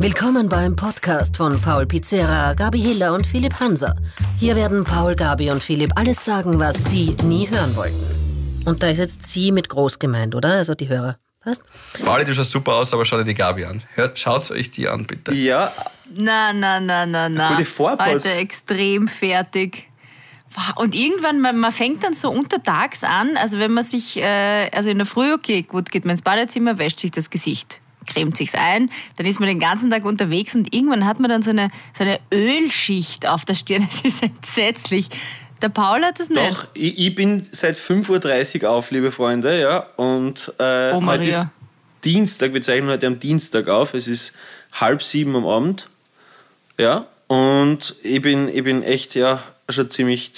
Willkommen beim Podcast von Paul Pizzera, Gabi Hiller und Philipp Hanser. Hier werden Paul, Gabi und Philipp alles sagen, was Sie nie hören wollten. Und da ist jetzt Sie mit groß gemeint, oder? Also die Hörer. Passt? Pauli, du schaust super aus, aber schau dir die Gabi an. Schaut euch die an, bitte. Ja. Na. Gute Vorpass. Heute extrem fertig. Und irgendwann, man fängt dann so untertags an, also wenn man sich, also in der Früh, okay, gut, geht man ins Badezimmer, wäscht sich das Gesicht, cremt sich's ein, dann ist man den ganzen Tag unterwegs und irgendwann hat man dann so eine Ölschicht auf der Stirn. Das ist entsetzlich. Der Paul hat das nicht. Doch, ich bin seit 5.30 Uhr auf, liebe Freunde, ja. Und heute ist Dienstag, wir zeichnen heute am Dienstag auf. Es ist 6:30 am Abend. Ja. Und ich bin echt, ja, schon ziemlich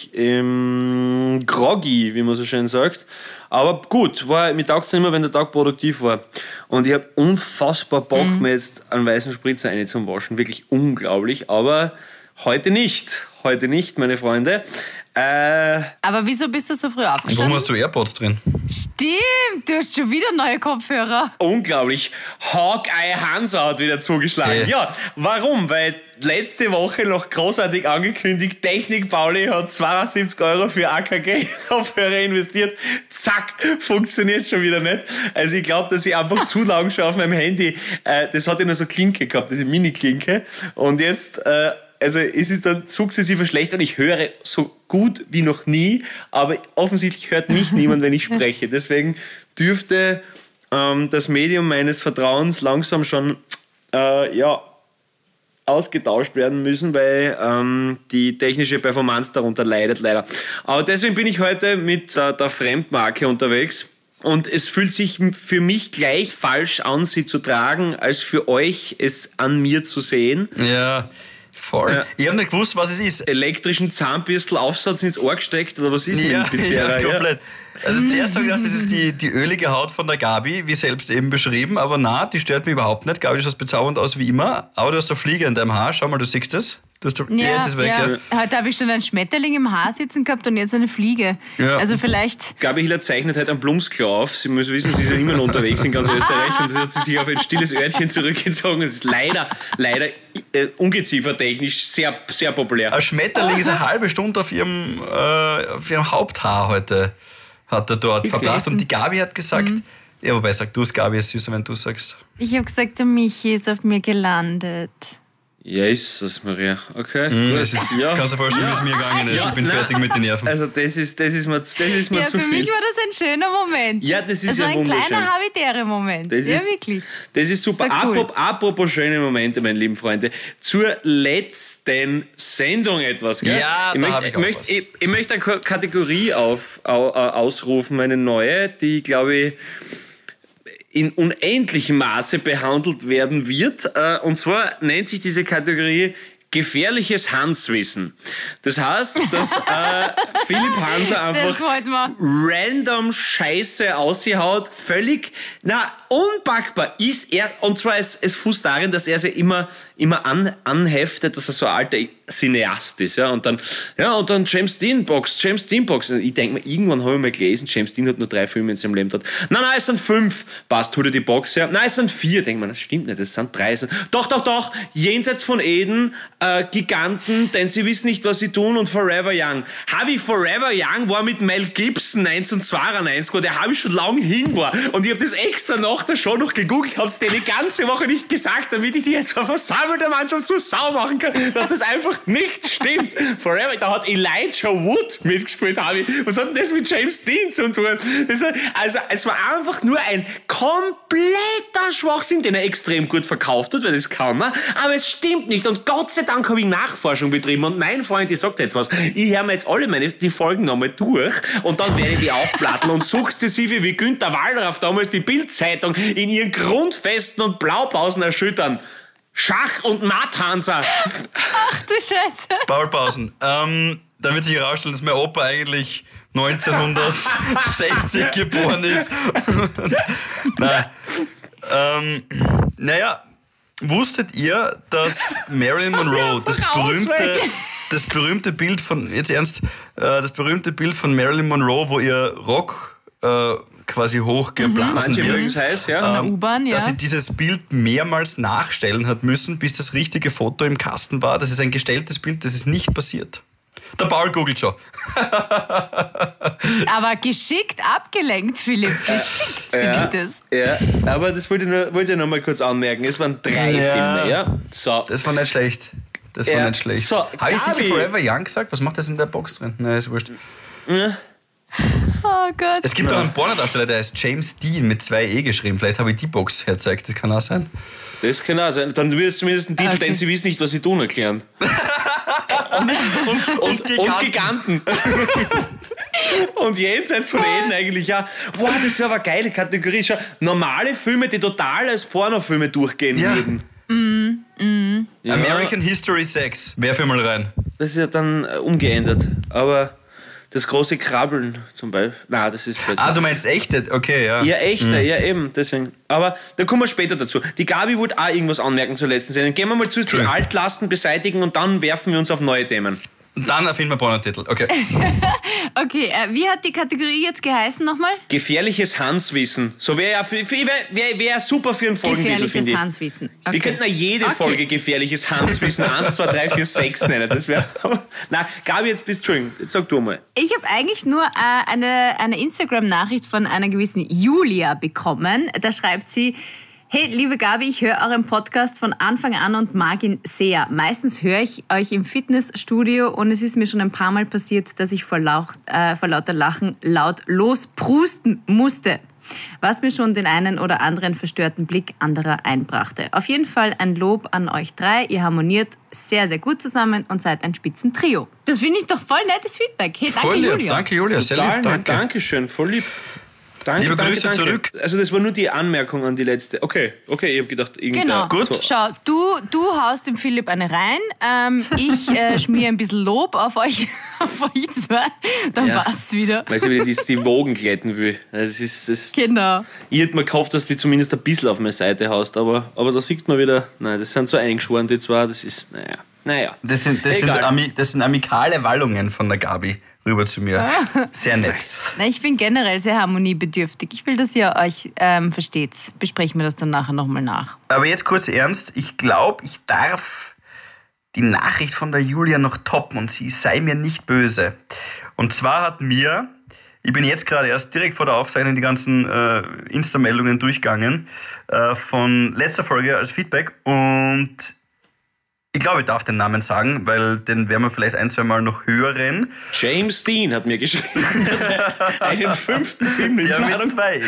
groggy, wie man so schön sagt. Aber gut, mir taugt es nicht mehr, wenn der Tag produktiv war. Und ich habe unfassbar Bock, mir jetzt einen weißen Spritzer reinzuwaschen. Wirklich unglaublich. Aber heute nicht, meine Freunde. Aber wieso bist du so früh aufgestanden? Warum hast du AirPods drin? Stimmt, du hast schon wieder neue Kopfhörer. Unglaublich. Hawkeye Hansa hat wieder zugeschlagen. Hey. Ja, warum? Weil letzte Woche noch großartig angekündigt, Technik Pauli hat 72 € für AKG-Kopfhörer investiert. Zack, funktioniert schon wieder nicht. Also ich glaube, dass ich einfach zu lang schon auf meinem Handy, das hat ja nur so Klinke gehabt, diese Mini-Klinke. Und jetzt... Also es ist dann sukzessive schlechter und ich höre so gut wie noch nie, aber offensichtlich hört mich niemand, wenn ich spreche. Deswegen dürfte das Medium meines Vertrauens langsam schon ausgetauscht werden müssen, weil die technische Performance darunter leidet leider. Aber deswegen bin ich heute mit der Fremdmarke unterwegs. Und es fühlt sich für mich gleich falsch an, sie zu tragen, als für euch es an mir zu sehen. Ja, voll. Ja. Ich habe nicht gewusst, was es ist. Elektrischen Zahnbürstelaufsatz ins Ohr gesteckt oder was ist denn Ja, komplett. Also zuerst habe ich gedacht, das ist die ölige Haut von der Gabi, wie selbst eben beschrieben, aber na, die stört mich überhaupt nicht. Gabi, du schaust bezaubernd aus wie immer, aber du hast eine Fliege in deinem Haar. Schau mal, du siehst das. Jetzt ist es weg. Ja. Heute habe ich schon einen Schmetterling im Haar sitzen gehabt und jetzt eine Fliege. Ja. Also vielleicht... Gabi Hiller zeichnet heute einen Blumsklau auf. Sie müssen wissen, sie ist ja immer noch unterwegs in ganz Österreich und hat sie sich auf ein stilles Örtchen zurückgezogen. Das ist leider ungeziefertechnisch sehr, sehr populär. Ein Schmetterling ist eine halbe Stunde auf ihrem Haupthaar heute, hat er dort verbracht. Und die Gabi hat gesagt, ja, wobei sag du es, Gabi, ist süßer, wenn du sagst. Ich habe gesagt, der Michi ist auf mir gelandet. Jesus, Maria. Okay. Das ist, kannst du dir vorstellen, wie es mir gegangen ist. Ich bin fertig mit den Nerven. Also das ist mir zu viel. Für mich war das ein schöner Moment. Ja, das ist war ja wunderschön. ein kleiner, habitärer Moment. Wirklich. Das ist super. Das cool. Apropos schöne Momente, meine lieben Freunde. Zur letzten Sendung etwas. Gell? Ja, ich möchte eine Kategorie ausrufen, eine neue, die, glaube ich, in unendlichem Maße behandelt werden wird. Und zwar nennt sich diese Kategorie gefährliches Hanswissen. Das heißt, dass Philipp Hanser einfach random Scheiße ausgehaut, völlig unpackbar ist er. Und zwar es fußt darin, dass er sich immer anheftet, dass er so ein alter Cineast ist. Ja? Und dann James Dean Box. Und ich denke mir, irgendwann habe ich mal gelesen, James Dean hat nur 3 Filme in seinem Leben gehabt. Nein, es sind 5. Passt, hol dir die Box her. Nein, es sind 4. Denkt man, das stimmt nicht, es sind 3. Doch. Jenseits von Eden, Giganten, denn sie wissen nicht, was sie tun, und Forever Young. Forever Young war mit Mel Gibson 1992, der habe ich schon lange hin war. Und ich habe das extra nach der Show noch gegoogelt, habe es dir die ganze Woche nicht gesagt, damit ich die jetzt vor versammelter Mannschaft zur Sau machen kann, dass das einfach nicht stimmt. Forever, da hat Elijah Wood mitgespielt, Was hat denn das mit James Dean zu tun? Also, es war einfach nur ein kompletter Schwachsinn, den er extrem gut verkauft hat, weil das kann er, aber es stimmt nicht. Und Gott sei Dank habe ich Nachforschung betrieben und mein Freund, ich sag dir jetzt was, ich höre mir jetzt alle die Folgen nochmal durch und dann werde ich die aufplatteln und sukzessive wie Günther Wallraff damals die Bild-Zeitung in ihren Grundfesten und Blaupausen erschüttern. Schach und Matt-Hansa. Ach du Scheiße. Paulpausen. Da wird sich herausstellen, dass mein Opa eigentlich 1960 geboren ist. Wusstet ihr, dass Marilyn Monroe das berühmte Bild von Marilyn Monroe, wo ihr quasi hochgeblasen Manche mögen wird. es heiß, ja. Von der U-Bahn, ja. Dass sie dieses Bild mehrmals nachstellen hat müssen, bis das richtige Foto im Kasten war. Das ist ein gestelltes Bild, das ist nicht passiert. Der Paul googelt schon. Aber geschickt abgelenkt, Philipp. Geschickt finde ich das. Ja, aber das wollte ich noch mal kurz anmerken. Es waren 3 Filme, ja. So. Das war nicht schlecht. Das war nicht schlecht. So, Habe ich sicher Gabi. Forever Young gesagt? Was macht das in der Box drin? Nein, ist wurscht. Oh Gott. Es gibt auch einen Pornodarsteller, der heißt James Dean mit 2 E geschrieben. Vielleicht habe ich die Box hergezeigt. Das kann auch sein. Das kann auch sein. Dann wird es zumindest ein Titel, Okay. denn sie wissen nicht, was sie tun, erklären. und Giganten. Und jenseits von Eden eigentlich ja. Boah, das wäre aber eine geile Kategorie. Schau, normale Filme, die total als Pornofilme durchgehen Ja. würden. Ja, American History 6. Werf ich mal rein. das ist ja dann umgeändert. Aber das große Krabbeln zum Beispiel. Nein, das ist plötzlich. Ah, du meinst echte? Okay, ja. Ja, echte, ja eben, deswegen. Aber da kommen wir später dazu. Die Gabi wollte auch irgendwas anmerken zur letzten Sendung. Gehen wir mal zuerst die Entschuldigung. Altlasten beseitigen und dann werfen wir uns auf neue Themen. Dann erfinden wir Pornotitel. Okay. Okay, wie hat die Kategorie jetzt geheißen nochmal? Gefährliches Hanswissen. So wäre ja wär super für einen Folgentitel, finde Gefährliches ich. Hanswissen. Okay. Wir könnten ja jede Okay. Folge gefährliches Hanswissen 1, 2, 3, 4, 6 nennen. Das wäre. Nein, Gabi, Entschuldigung, jetzt sag du mal. Ich habe eigentlich nur eine Instagram-Nachricht von einer gewissen Julia bekommen. Da schreibt sie: Hey, liebe Gabi, ich höre euren Podcast von Anfang an und mag ihn sehr. Meistens höre ich euch im Fitnessstudio und es ist mir schon ein paar Mal passiert, dass ich vor lauter Lachen laut losprusten musste, was mir schon den einen oder anderen verstörten Blick anderer einbrachte. Auf jeden Fall ein Lob an euch 3. Ihr harmoniert sehr, sehr gut zusammen und seid ein Spitzentrio. Das finde ich doch voll nettes Feedback. Hey, danke Voll lieb. Julia. Danke, Julia. Sehr lieb. Danke. Dankeschön, voll lieb. Danke, Liebe danke, Grüße danke. zurück. Also das war nur die Anmerkung an die letzte. Okay, ich habe gedacht, Genau. Gut. So. Schau, du haust dem Philipp eine rein. Ich schmier ein bisschen Lob auf euch, auf euch zwei. Dann Ja. passt's wieder. Weil sie wieder die Wogen gleiten will. Das Genau. ich hätte mir gehofft, dass du zumindest ein bisschen auf meine Seite hast, aber da sieht man wieder, nein, das sind so eingeschworen, die zwei, das ist, naja. Das sind amikale Wallungen von der Gabi rüber zu mir. Sehr nett. Na, ich bin generell sehr harmoniebedürftig. Ich will, dass ihr euch versteht. Besprechen wir das dann nachher nochmal nach. Aber jetzt kurz ernst. Ich glaube, ich darf die Nachricht von der Julia noch toppen und sie sei mir nicht böse. Und zwar hat mir, ich bin jetzt gerade erst direkt vor der Aufzeichnung die ganzen Insta-Meldungen durchgegangen von letzter Folge als Feedback und ich glaube, ich darf den Namen sagen, weil den werden wir vielleicht 1-2 Mal noch hören. James Dean hat mir geschrieben, dass er einen 5. Film in Ja, mit Planung 2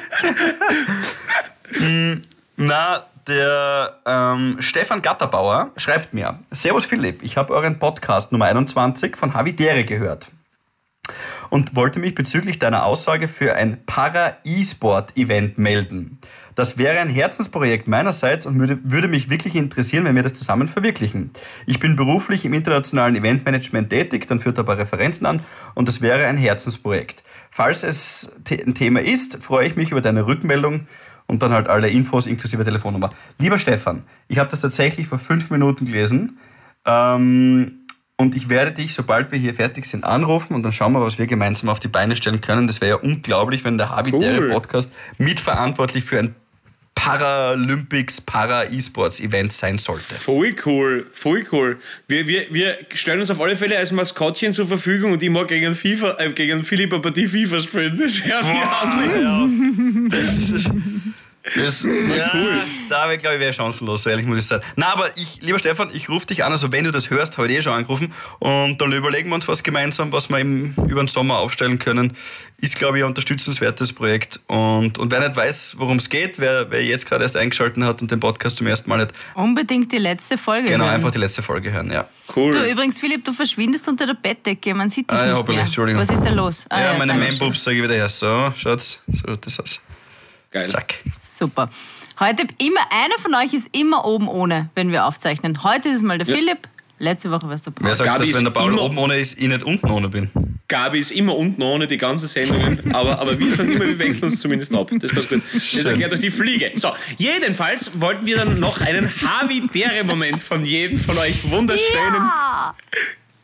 E. Na, der Stefan Gatterbauer schreibt mir: Servus Philipp, ich habe euren Podcast Nummer 21 von Havidere gehört und wollte mich bezüglich deiner Aussage für ein Para-E-Sport-Event melden. Das wäre ein Herzensprojekt meinerseits und würde mich wirklich interessieren, wenn wir das zusammen verwirklichen. Ich bin beruflich im internationalen Eventmanagement tätig, dann führt er ein paar Referenzen an und das wäre ein Herzensprojekt. Falls es ein Thema ist, freue ich mich über deine Rückmeldung und dann halt alle Infos inklusive Telefonnummer. Lieber Stefan, ich habe das tatsächlich vor 5 Minuten gelesen und ich werde dich, sobald wir hier fertig sind, anrufen und dann schauen wir, was wir gemeinsam auf die Beine stellen können. Das wäre ja unglaublich, wenn der Havidere-Podcast mitverantwortlich für ein Paralympics, Para-E-Sports-Event sein sollte. Voll cool, voll cool. Wir stellen uns auf alle Fälle als Maskottchen zur Verfügung und ich mag gegen Philipp eine Partie FIFA spielen. Das wäre mir Das ist es. Cool. Da wäre, glaube ich, chancenlos, so ehrlich muss ich sagen. Na, aber lieber Stefan, ich rufe dich an, also wenn du das hörst, habe ich schon angerufen und dann überlegen wir uns was gemeinsam, was wir über den Sommer aufstellen können. Ist, glaube ich, ein unterstützenswertes Projekt und wer nicht weiß, worum es geht, wer jetzt gerade erst eingeschaltet hat und den Podcast zum ersten Mal hat, Unbedingt die letzte Folge genau, hören. einfach die letzte Folge hören, ja. cool. Du, übrigens, Philipp, du verschwindest unter der Bettdecke. Man sieht dich ja, nicht hoppala, mehr. Entschuldigung. Was ist da los? Ja, meine danke schön. Manboobs sage ich wieder her. So, schaut's, so schaut das aus. Geil. Zack. Super. Heute einer von euch ist immer oben ohne, wenn wir aufzeichnen. Heute ist es mal der Philipp. Letzte Woche war es der Paul. Wer sagt, Gabi dass wenn der ist Paul immer- oben ohne ist, ich nicht unten ohne bin? Gabi ist immer unten ohne die ganzen Sendungen, aber wir sind immer, wir wechseln uns zumindest ab. Das passt gut. Das erklärt euch die Fliege. So, jedenfalls wollten wir dann noch einen Havidere-Moment von jedem von euch wunderschönen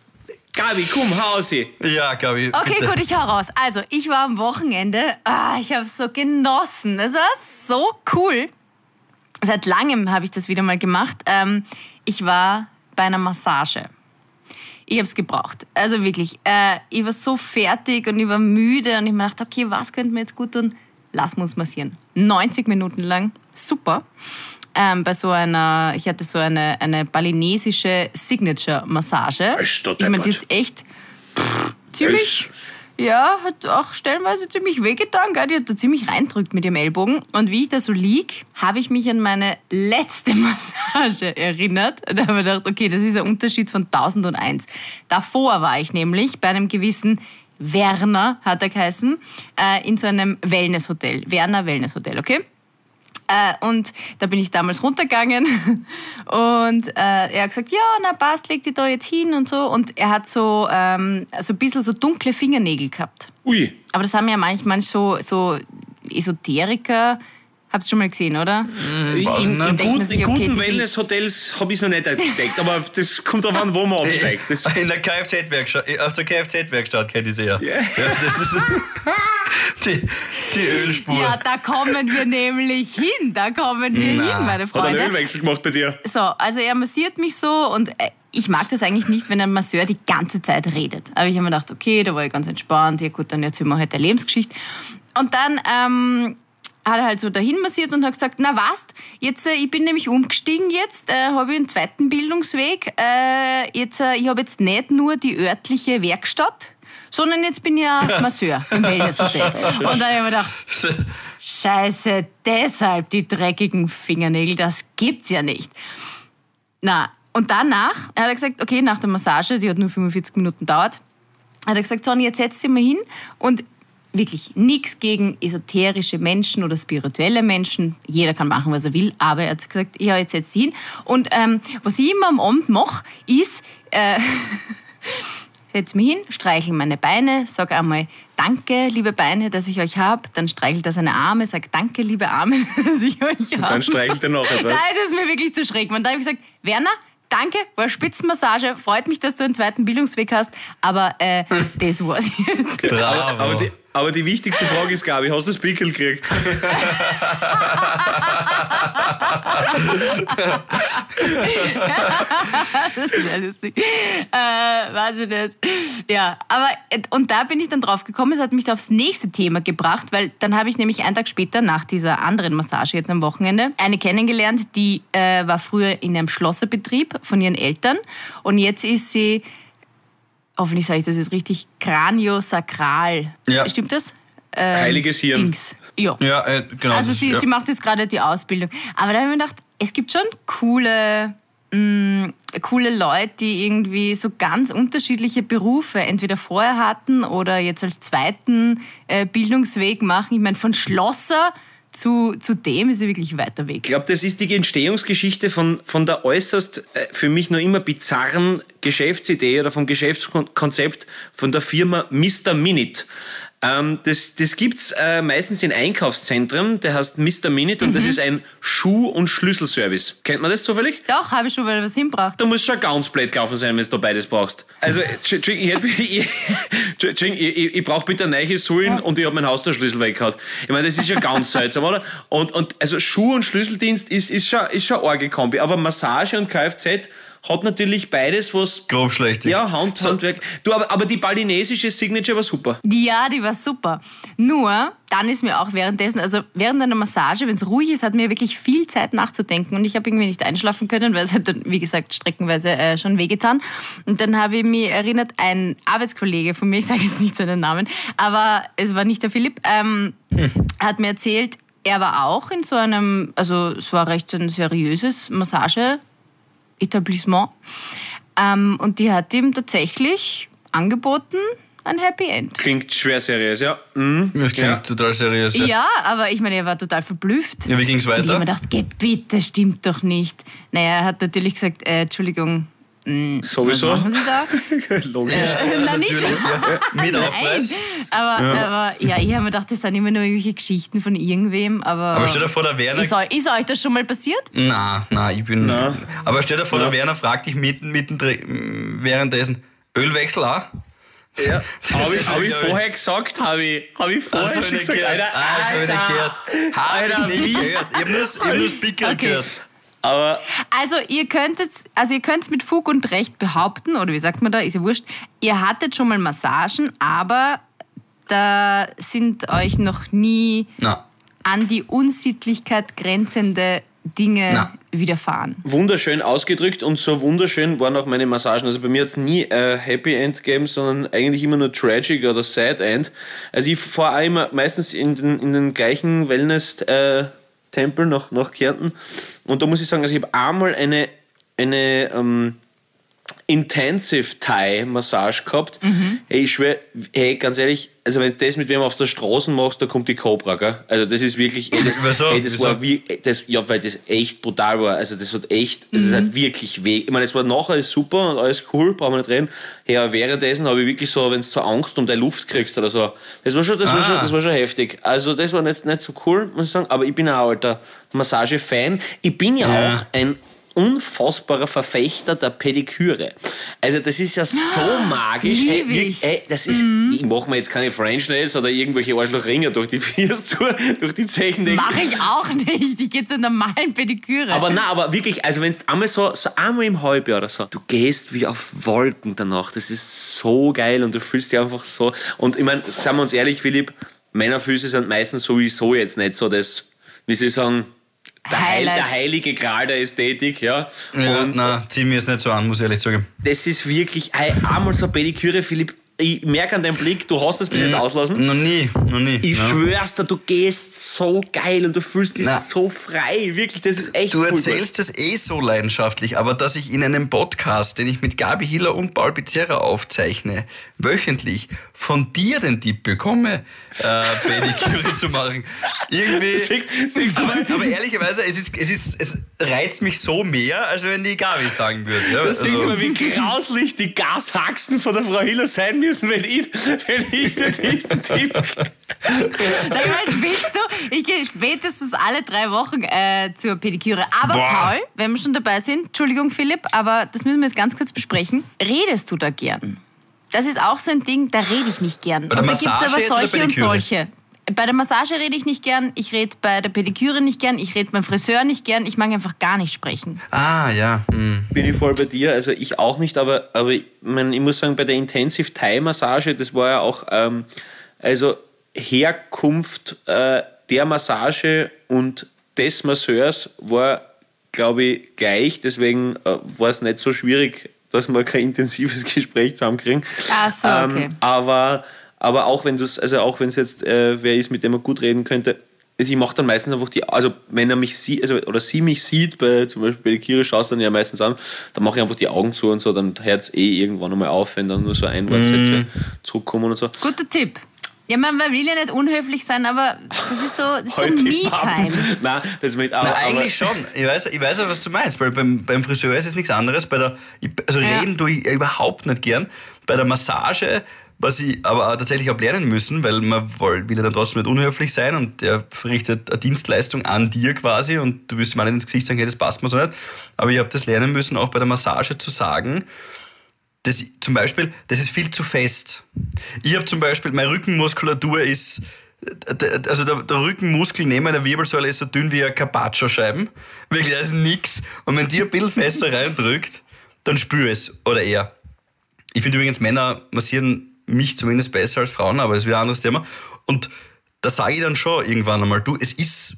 Gabi, komm, hau raus. Ja, Gabi. Okay, bitte. gut, ich hau raus. Also, ich war am Wochenende, ich habe es so genossen. Es war so cool. Seit langem habe ich das wieder mal gemacht. Ich war bei einer Massage. Ich habe es gebraucht. Also wirklich, ich war so fertig und ich war müde und ich mir dachte, okay, was könnte mir jetzt gut tun? Lass uns massieren. 90 Minuten lang. Super. Ich hatte so eine balinesische Signature-Massage. Ist doch Ich meine, die deppert. hat echt ziemlich, hat auch stellenweise ziemlich wehgetan, gell? Die hat da ziemlich reindrückt mit ihrem Ellbogen. Und wie ich da so lieg, habe ich mich an meine letzte Massage erinnert. Und da habe ich gedacht, okay, das ist ein Unterschied von 1001. Davor war ich nämlich bei einem gewissen Werner, hat er geheißen, in so einem Wellnesshotel. Werner Wellnesshotel, okay? Und da bin ich damals runtergegangen und er hat gesagt, ja, na passt, leg dich da jetzt hin und so. Und er hat so ein bisschen so dunkle Fingernägel gehabt. Ui. Aber das haben ja manchmal so Esoteriker, hab's schon mal gesehen, oder? Weiß In nicht. denkt man sich, okay, guten die sind- Wellness-Hotels habe ich es noch nicht entdeckt, aber das kommt darauf an, wo man absteigt. Das, In der Kfz-Werkstatt, aus der Kfz-Werkstatt kenne ich sie ja. Ja, das ist die Ölspur. Ja, da kommen wir nämlich hin. Da kommen wir hin, meine hat einen Freunde. Ölwechsel gemacht bei dir? So, also er massiert mich so und ich mag das eigentlich nicht, wenn ein Masseur die ganze Zeit redet. Aber ich habe mir gedacht, okay, da war ich ganz entspannt. Ja gut, dann erzählen wir halt eine Lebensgeschichte. Und dann hat er halt so dahin massiert und hat gesagt, na was, jetzt, ich bin nämlich umgestiegen jetzt, habe ich einen zweiten Bildungsweg. Ich habe jetzt nicht nur die örtliche Werkstatt, sondern jetzt bin ich ja Masseur im Wellnesshotel. Und dann habe ich mir gedacht, Scheiße, deshalb die dreckigen Fingernägel, das gibt's ja nicht. Na, und danach hat er gesagt, okay, nach der Massage, die hat nur 45 Minuten gedauert, hat er gesagt, so, und jetzt setzt dich mal hin und wirklich nichts gegen esoterische Menschen oder spirituelle Menschen. Jeder kann machen, was er will, aber er hat gesagt, ja, jetzt setzt dich hin. Und was ich immer am Abend mache, ist, setze mich hin, streichel meine Beine, sag einmal danke, liebe Beine, dass ich euch habe. Dann streichelt er seine Arme, sagt danke, liebe Arme, dass ich euch habe. Dann streichelt er noch etwas. Da ist es mir wirklich zu schräg. Und da habe ich gesagt, Werner, danke, war eine Spitzenmassage. Freut mich, dass du einen zweiten Bildungsweg hast. Aber das war's jetzt. Bravo. Aber die wichtigste Frage ist, Gabi, hast du das Pickel gekriegt? Das ist ja lustig. Weiß ich nicht. Ja, aber und da bin ich dann drauf gekommen, es hat mich da aufs nächste Thema gebracht, weil dann habe ich nämlich einen Tag später nach dieser anderen Massage jetzt am Wochenende eine kennengelernt, die war früher in einem Schlosserbetrieb von ihren Eltern und jetzt ist sie, hoffentlich sage ich das jetzt richtig, Kraniosakral. Ja. Stimmt das? Heiliges Hirn. Dings. Ja. Ja, genau. Also das sie ist, sie macht jetzt gerade die Ausbildung. Aber da habe ich mir gedacht, es gibt schon coole Leute, die irgendwie so ganz unterschiedliche Berufe entweder vorher hatten oder jetzt als zweiten Bildungsweg machen. Ich meine, von Schlosser zu dem ist sie wirklich ein weiter Weg. Ich glaube, das ist die Entstehungsgeschichte von der äußerst für mich noch immer bizarren Geschäftsidee oder vom Geschäftskonzept von der Firma Mr. Minute. Das gibt's meistens in Einkaufszentren, der heißt Mr. Minute und das ist ein Schuh- und Schlüsselservice. Kennt man das zufällig? Doch, habe ich schon mal was hingebracht. Da muss schon ganz blöd gelaufen sein, wenn du da beides brauchst. Also, ich brauche bitte neue Sohlen und ich habe meinen Haustürschlüssel weggehauen. Ich meine, das ist ja ganz seltsam, oder? Und also Schuh- und Schlüsseldienst ist schon eine arge Kombi. Aber Massage und Kfz hat natürlich beides was... grob schlechtig. Ja, Handwerk. Du, aber die balinesische Signature war super. Ja, die war super. Nur, dann ist mir auch währenddessen, also während einer Massage, wenn es ruhig ist, hat mir wirklich viel Zeit nachzudenken und ich habe irgendwie nicht einschlafen können, weil es hat dann, wie gesagt, streckenweise schon wehgetan. Und dann habe ich mich erinnert, ein Arbeitskollege von mir, ich sage jetzt nicht seinen Namen, aber es war nicht der Philipp, hat mir erzählt, er war auch in so einem, also es war recht ein seriöses Massage-Etablissement und die hat ihm tatsächlich angeboten, ein Happy End. Klingt schwer seriös, ja. Mhm. Das klingt total seriös. Ja. Ja, aber ich meine, er war total verblüfft. Ja, wie ging's Und ich weiter? habe mir gedacht, geh bitte, stimmt doch nicht. Naja, er hat natürlich gesagt, Entschuldigung, Sowieso. was machen Sie da? Logisch. Na, nicht Natürlich, ja. Mit Aufpreis. Aber ja, ich habe mir gedacht, das sind immer nur irgendwelche Geschichten von irgendwem. Aber stell dir vor, der Werner... Ist euch das schon mal passiert? Na, ich bin... Na. Aber stell dir vor, der Werner fragt dich währenddessen, Ölwechsel auch? Ja, habe ich glaub ich. vorher gesagt, habe ich vorher Das schon habe ich nicht gesagt. gehört. Das habe ich nicht gehört. Habe ich nicht wie? gehört. Ich habe nur das Pickel gehört. Aber Also ihr könnt mit Fug und Recht behaupten, oder wie sagt man da, ist ja wurscht, ihr hattet schon mal Massagen, aber da sind euch noch nie Na, an die Unsittlichkeit grenzende Dinge Na. widerfahren. wunderschön ausgedrückt und so wunderschön waren auch meine Massagen. Also bei mir hat es nie Happy End gegeben, sondern eigentlich immer nur Tragic oder Sad End. Also ich fahre auch immer meistens in den gleichen Wellness-Tempel nach Kärnten. Und da muss ich sagen, also ich habe einmal eine Intensive Thai Massage gehabt. Hey, ich schwör, hey, ganz ehrlich, also wenn du das mit wem auf der Straße machst, da kommt die Cobra, gell? Also das ist wirklich, Wieso? war wie, weil das echt brutal war. Also das hat echt, das hat wirklich weh. Ich meine, es war nachher super und alles cool, brauchen wir nicht reden. Hey, aber währenddessen habe ich wirklich so, wenn du so Angst um deine Luft kriegst oder so, das war schon heftig. Also das war nicht so cool, muss ich sagen, aber ich bin ein alter Massage-Fan. Ich bin ja auch ein unfassbarer Verfechter der Pediküre. Also das ist ja so magisch. Hey, wirklich, das ist, ich mache mir jetzt keine French Nails oder irgendwelche Arschlochringe durch die Firstur, durch die Zechen. Mache ich auch nicht. Ich gehe zur normalen Pediküre. Aber wirklich, also wenn es einmal so einmal im Halbjahr oder so, du gehst wie auf Wolken danach. Das ist so geil und du fühlst dich einfach so. Und ich meine, sagen wir uns ehrlich, Philipp, Männerfüße sind meistens sowieso jetzt nicht so das, wie soll ich sagen, der heilige Gral der Ästhetik, ja. Und na, zieh mir es nicht so an, muss ich ehrlich sagen. das ist wirklich, einmal so Pediküre, Philipp, ich merke an deinem Blick, du hast das bis jetzt auslassen. Noch nie. Ich schwör's dir, du gehst so geil und du fühlst dich so frei. Wirklich, das ist echt Du cool. erzählst das so leidenschaftlich, aber dass ich in einem Podcast, den ich mit Gabi Hiller und Paul Pizzerra aufzeichne, wöchentlich von dir den Tipp bekomme, Pediküre zu machen. Irgendwie. Siehst du? Aber ehrlicherweise, es reizt mich so mehr, als wenn die Gabi sagen würde. Ja? Das siehst du mal, wie grauslich die Gashaxen von der Frau Hiller sein müssen, wenn ich dir diesen Tipp. Ich gehe spätestens alle 3 Wochen zur Pediküre. Aber Paul, wenn wir schon dabei sind, Entschuldigung Philipp, aber das müssen wir jetzt ganz kurz besprechen. Redest du da gern? Das ist auch so ein Ding, da rede ich nicht gern. Bei der Und da gibt es Massage aber jetzt oder solche und Pediküre? solche. Bei der Massage rede ich nicht gern, ich rede bei der Pediküre nicht gern, ich rede beim Friseur nicht gern, ich mag einfach gar nicht sprechen. Ah, ja. Bin ich voll bei dir, also ich auch nicht, aber ich muss sagen, bei der Intensive Thai Massage, das war ja auch, also Herkunft der Massage und des Masseurs war, glaube ich, gleich, deswegen war es nicht so schwierig, dass wir kein intensives Gespräch zusammenkriegen. Ach so, okay. Aber auch wenn es jetzt wer ist, mit dem man gut reden könnte, also ich mache dann meistens einfach also wenn er mich sieht, also oder sie mich sieht, zum Beispiel bei der Kira schaust du dann ja meistens an, dann mache ich einfach die Augen zu und so, dann hört es irgendwann einmal auf, wenn dann nur so Einwortsätze zurückkommen und so. Guter Tipp. Ja, man will ja nicht unhöflich sein, aber das ist so Me-Time. Nein, das mit auch. Na, eigentlich schon. Ich weiß auch, was du meinst, weil beim Friseur ist es nichts anderes. Reden tue ich überhaupt nicht gern. Bei der Massage, was ich aber tatsächlich habe lernen müssen, weil man will ja dann trotzdem nicht unhöflich sein und der verrichtet eine Dienstleistung an dir quasi und du wirst ihm alle ins Gesicht sagen, hey, das passt mir so nicht. Aber ich habe das lernen müssen, auch bei der Massage zu sagen, das ist viel zu fest. Ich habe zum Beispiel, meine Rückenmuskulatur ist, also der Rückenmuskel neben meiner Wirbelsäule ist so dünn wie eine Carpaccio-Scheiben. Wirklich, das ist nix. Und wenn die ein bisschen fester reindrückt, dann spüre es. Oder eher. Ich finde übrigens, Männer massieren mich zumindest besser als Frauen, aber das ist wieder ein anderes Thema. Und da sage ich dann schon irgendwann einmal, du, das ist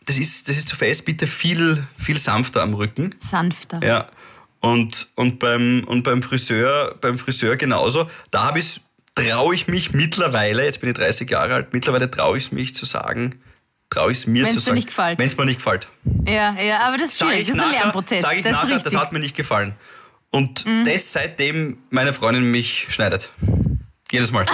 zu fest, bitte viel, viel sanfter am Rücken. Sanfter. Ja. Und beim Friseur genauso. Da traue ich mich mittlerweile, jetzt bin ich 30 Jahre alt, mittlerweile traue ich es mir zu sagen, wenn es mir nicht gefällt. Ja, aber das ist schwierig, das ist ein Lernprozess. Sag ich nachher, das hat mir nicht gefallen. Und das seitdem meine Freundin mich schneidet. Jedes Mal.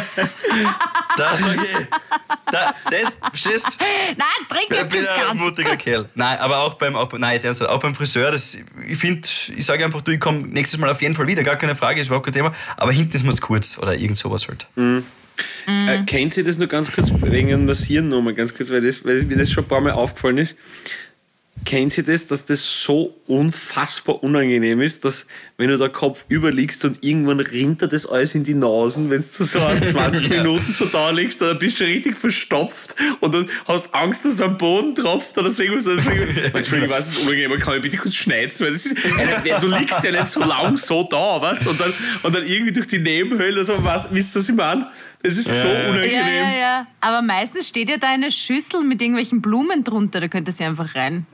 Das sage ich. Verstehst? Nein, trink Ich bin ein mutiger Kerl. Nein, aber auch beim Friseur, ich sage einfach, ich komme nächstes Mal auf jeden Fall wieder, gar keine Frage, ist überhaupt kein Thema, aber hinten ist mir zu kurz oder irgend sowas halt. Kennt ihr das nur ganz kurz, wegen dem Massieren nochmal ganz kurz, weil mir das schon ein paar Mal aufgefallen ist. kennt ihr das, dass das so unfassbar unangenehm ist, dass wenn du da Kopf überliegst und irgendwann rinnt dir das alles in die Nasen, wenn du so 20 Minuten so da liegst, dann bist du richtig verstopft und dann hast Angst, dass es am Boden tropft oder deswegen Entschuldigung, was ist unangenehm, kann ich bitte kurz schneizen, weil das ist, du liegst ja nicht so lang so da, weißt, und dann irgendwie durch die Nebenhöhle so, wisst ihr, was ich meine? Das ist so unangenehm. Ja. Aber meistens steht ja da eine Schüssel mit irgendwelchen Blumen drunter, da könntest du einfach rein.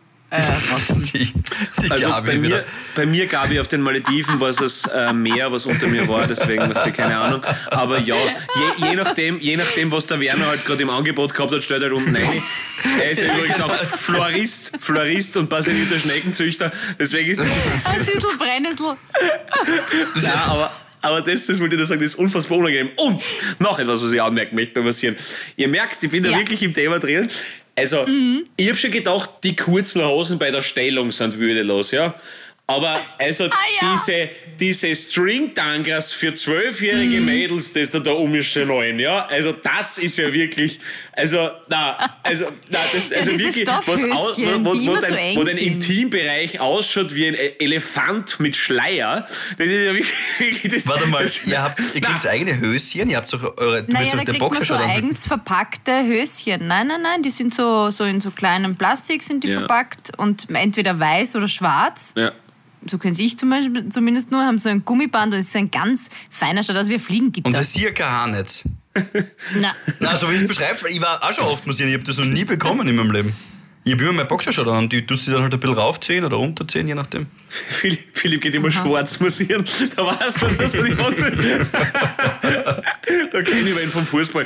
Also bei mir, Gabi, auf den Malediven war es das Meer, was unter mir war, deswegen hast du keine Ahnung. Aber ja, je nachdem, was der Werner halt gerade im Angebot gehabt hat, stellt halt unten rein. Er ist ja übrigens auch Florist und passionierter Schneckenzüchter, deswegen ist es... Eine Schüssel Brennnessel. Ja, aber das wollte ich nur sagen, das ist unfassbar unangenehm. Und noch etwas, was ich anmerken möchte beim Massieren. Ihr merkt, ich bin da wirklich im Thema drin. Also, ich habe schon gedacht, die kurzen Hosen bei der Stellung sind würdelos, ja. Aber also diese String-Tangas für 12-jährige Mädels, das da um mich stehen, ja, also das ist ja wirklich, das wirklich, wo dein Intimbereich ausschaut wie ein Elefant mit Schleier, das ist ja wirklich das. Warte mal, ihr kriegt eigene Höschen, ihr habt doch eure, du bist doch der Boxershort. So eigens verpackte Höschen. Nein, die sind so in so kleinem Plastik sind die verpackt und entweder weiß oder schwarz. Ja. So kenne ich zumindest nur, haben so ein Gummiband und es ist ein ganz feiner, schaut aus wie ein Fliegengitter. Und das ist hier kein Haarnetz. Nein, so wie ich es beschreibe, ich war auch schon oft massieren, ich habe das noch nie bekommen in meinem Leben. Ich habe immer mein Boxershort an und die tust du dann halt ein bisschen raufziehen oder runterziehen, je nachdem. Philipp geht immer schwarz massieren, da weißt du, dass du die Boxershort... Da kenne ich ihn vom Fußball.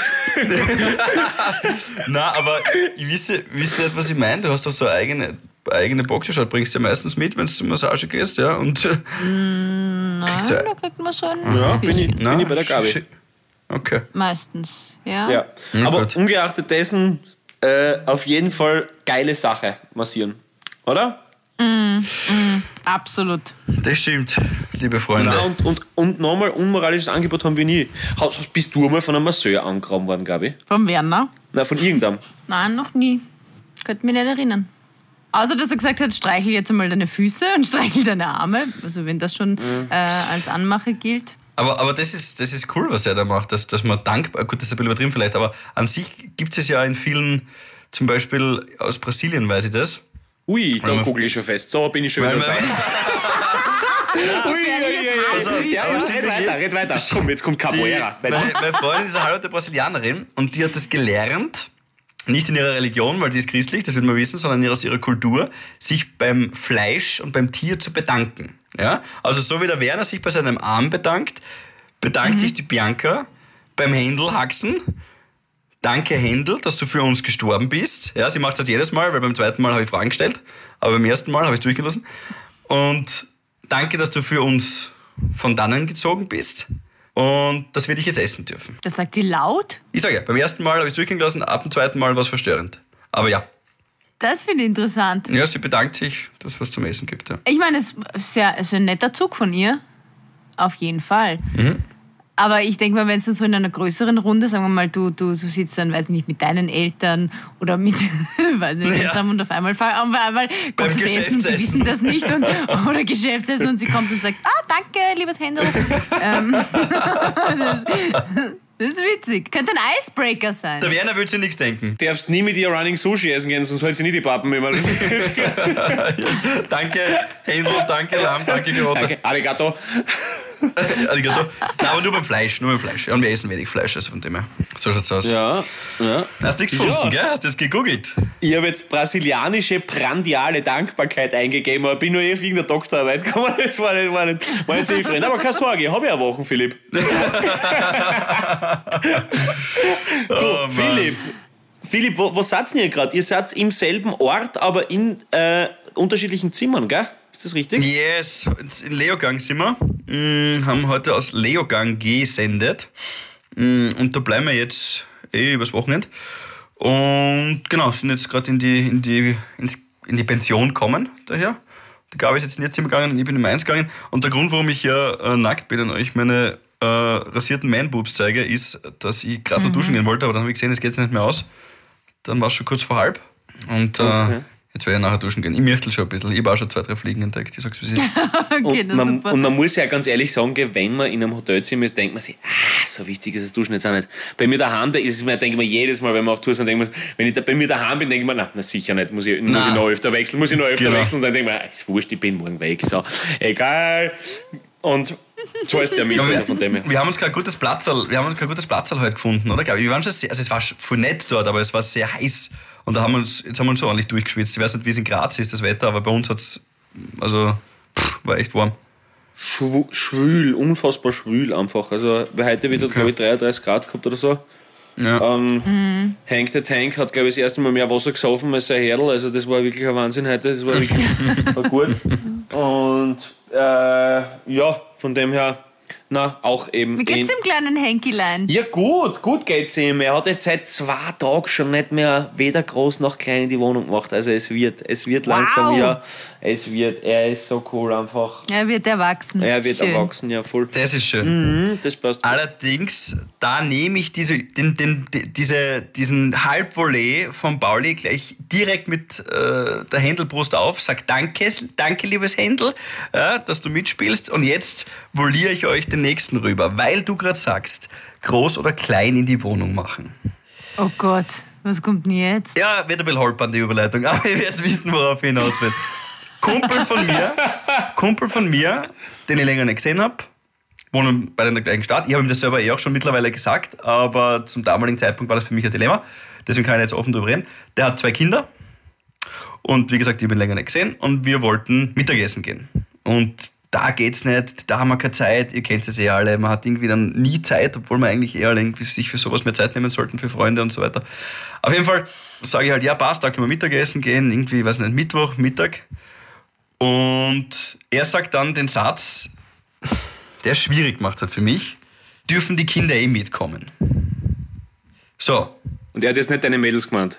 Nein, aber ich wisse nicht, was ich meine. Du hast doch so eigene Boxershort, bringst du ja meistens mit, wenn du zur Massage gehst, ja, und... Nein, da kriegt man so einen... Ja, bin ich bei der Gabi. Okay. Meistens, ja. Aber gut. Ungeachtet dessen, auf jeden Fall geile Sache, massieren, oder? Absolut. Das stimmt, liebe Freunde. Ja, und nochmal, unmoralisches Angebot haben wir nie. Bist du mal von einem Masseur angegraben worden, Gabi? Vom Werner? Nein, von irgendeinem. Nein, noch nie. Ich könnte mich nicht erinnern. Außer, dass er gesagt hat, streichel jetzt einmal deine Füße und streichel deine Arme. Also wenn das schon als Anmache gilt. Aber das ist cool, was er da macht, dass man dankbar, gut, das ist ein bisschen übertrieben vielleicht, aber an sich gibt es ja in vielen, zum Beispiel aus Brasilien, weiß ich das. Ui, da google ich schon fest. So bin ich schon wieder dabei. Red weiter. Komm, jetzt kommt Capoeira. Meine Freundin ist eine halbe Brasilianerin und die hat das gelernt, nicht in ihrer Religion, weil die ist christlich, das wird man wissen, sondern aus ihrer Kultur, sich beim Fleisch und beim Tier zu bedanken. Ja? Also so wie der Werner sich bei seinem Arm bedankt sich die Bianca beim Händelhaxen. Danke Händel, dass du für uns gestorben bist. Ja, sie macht es halt jedes Mal, weil beim zweiten Mal habe ich Fragen gestellt, aber beim ersten Mal habe ich es durchgelassen. Und danke, dass du für uns von dannen gezogen bist. Und das werde ich jetzt essen dürfen. Das sagt sie laut? Ich sage ja, beim ersten Mal habe ich es durchgehen lassen, ab dem zweiten Mal war es verstörend. Aber ja. Das finde ich interessant. Ja, sie bedankt sich, dass es was zum Essen gibt. Ja. Ich meine, es ist ja ein netter Zug von ihr. Auf jeden Fall. Aber ich denke mal, wenn es dann so in einer größeren Runde, sagen wir mal, du sitzt dann, weiß ich nicht, mit deinen Eltern oder mit, weiß ich nicht, zusammen und auf einmal kommt das Essen, sie wissen das nicht oder Geschäftsessen und sie kommt und sagt, danke, liebes Händel. Das ist witzig. Könnte ein Icebreaker sein. Der Werner will sich nichts denken. Darfst nie mit ihr Running Sushi essen gehen, sonst hält sie nicht die Pappen immer. Danke, Händel, danke, Lamm, danke, Karotte. Danke, Arigato. Arigato. Nein, aber nur beim Fleisch. Ja, und wir essen wenig Fleisch, also von dem her. So schaut's aus. Ja. Hast du nichts gefunden, gell? Hast du das gegoogelt? Ich habe jetzt brasilianische prandiale Dankbarkeit eingegeben, aber bin nur auf irgendeine Doktorarbeit gekommen. Das war nicht so fremd. Aber keine Sorge, ich habe ja Wochen, Philipp. Philipp, wo seid ihr gerade? Ihr seid im selben Ort, aber in unterschiedlichen Zimmern, gell? Ist das richtig? Yes, in Leogang sind wir. Haben heute aus Leogang gesendet. Und da bleiben wir jetzt übers Wochenende. Und genau, sind jetzt gerade in die Pension gekommen. Daher. Die Gabi ist jetzt in ihr Zimmer gegangen und ich bin in meins gegangen. Und der Grund, warum ich hier nackt bin und euch meine rasierten Man-Boobs zeige, ist, dass ich gerade noch duschen gehen wollte, aber dann habe ich gesehen, es geht nicht mehr aus. Dann war es schon kurz vor halb. Und Jetzt werde ich nachher duschen gehen. Ich möchte schon ein bisschen. Ich habe auch schon 2, 3 Fliegen entdeckt. Ich sag's, wie es ist. Okay, Und man muss ja ganz ehrlich sagen, wenn man in einem Hotelzimmer ist, denkt man sich, so wichtig ist das Duschen jetzt auch nicht. Bei mir daheim, da ist es mir, denke ich mir jedes Mal, wenn man auf Tour sind, denke ich mir, wenn ich bei mir daheim bin, denke ich mir, na sicher nicht, muss ich noch öfter wechseln, wechseln. Und dann denke ich mir, ist wurscht, ich bin morgen weg. So, egal. Und so ist der Mieter von dem her. Wir haben uns kein gutes Platzerl heute gefunden, oder? Wir waren schon sehr, also es war voll nett dort, aber es war sehr heiß. Und jetzt haben wir uns schon ordentlich durchgeschwitzt. Ich weiß nicht, wie es in Graz ist, das Wetter, aber bei uns war echt warm. Schwül, unfassbar schwül einfach. Also heute wieder, glaube ich, 33 Grad gehabt oder so. Ja. Hank the Tank hat, glaube ich, das erste Mal mehr Wasser gesoffen als sein Herdl. Also das war wirklich ein Wahnsinn heute. Das war wirklich war gut. Und von dem her, auch eben. Wie geht's dem kleinen Henkilein? Ja, gut geht's ihm. Er hat jetzt seit 2 Tagen schon nicht mehr weder groß noch klein in die Wohnung gemacht. Also es wird langsam, er ist so cool einfach. Er wird erwachsen. Erwachsen, ja, voll. Das ist schön. Das passt. Allerdings, da nehme ich diesen Halbvolley von Pauli gleich direkt mit der Händelbrust auf, sag danke liebes Händel, dass du mitspielst, und jetzt voliere ich euch den nächsten rüber, weil du gerade sagst, groß oder klein in die Wohnung machen. Oh Gott, was kommt denn jetzt? Ja, wird ein bisschen holpern, die Überleitung, aber ihr werdet wissen, worauf ich hinaus will. Kumpel von mir, den ich länger nicht gesehen habe, wohnen beide in der gleichen Stadt. Ich habe ihm das selber auch schon mittlerweile gesagt, aber zum damaligen Zeitpunkt war das für mich ein Dilemma. Deswegen kann ich jetzt offen drüber reden. Der hat 2 Kinder und wie gesagt, ich habe ihn länger nicht gesehen und wir wollten Mittagessen gehen. Und da geht's nicht, da haben wir keine Zeit, ihr kennt es alle, man hat irgendwie dann nie Zeit, obwohl man eigentlich eher irgendwie sich für sowas mehr Zeit nehmen sollten, für Freunde und so weiter. Auf jeden Fall sage ich halt, ja passt, da können wir Mittagessen gehen, irgendwie, weiß nicht, Mittwoch, Mittag. Und er sagt dann den Satz, der schwierig gemacht hat für mich, dürfen die Kinder mitkommen. So. Und er hat jetzt nicht deine Mädels gemeint.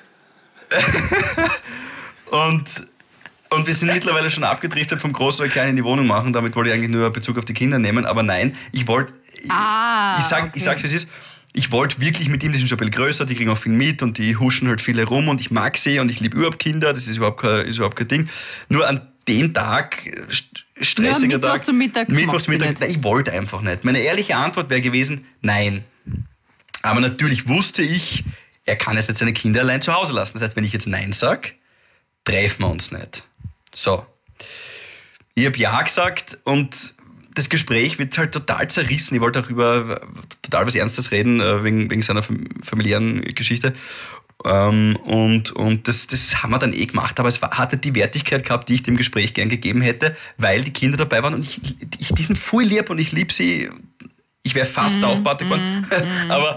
Und wir sind mittlerweile schon abgetrichtert vom Groß oder Klein in die Wohnung machen. Damit wollte ich eigentlich nur Bezug auf die Kinder nehmen. Aber nein, ich wollte... Ich sag's, wie es ist. Ich wollte wirklich mit ihm, die sind schon ein bisschen größer, die kriegen auch viel mit und die huschen halt viele rum und ich mag sie und ich liebe überhaupt Kinder, das ist überhaupt kein Ding. Nur an dem Tag, stressiger Tag... Mittwoch zum Mittag, nein, ich wollte einfach nicht. Meine ehrliche Antwort wäre gewesen, nein. Aber natürlich wusste ich, er kann jetzt seine Kinder allein zu Hause lassen. Das heißt, wenn ich jetzt Nein sage, treffen wir uns nicht. So. Ich habe Ja gesagt und das Gespräch wird halt total zerrissen. Ich wollte auch über total was Ernstes reden, wegen seiner familiären Geschichte. Und das haben wir dann gemacht, aber es hatte die Wertigkeit gehabt, die ich dem Gespräch gern gegeben hätte, weil die Kinder dabei waren und die sind voll lieb und ich liebe sie. Ich wäre fast aufpartig geworden, aber...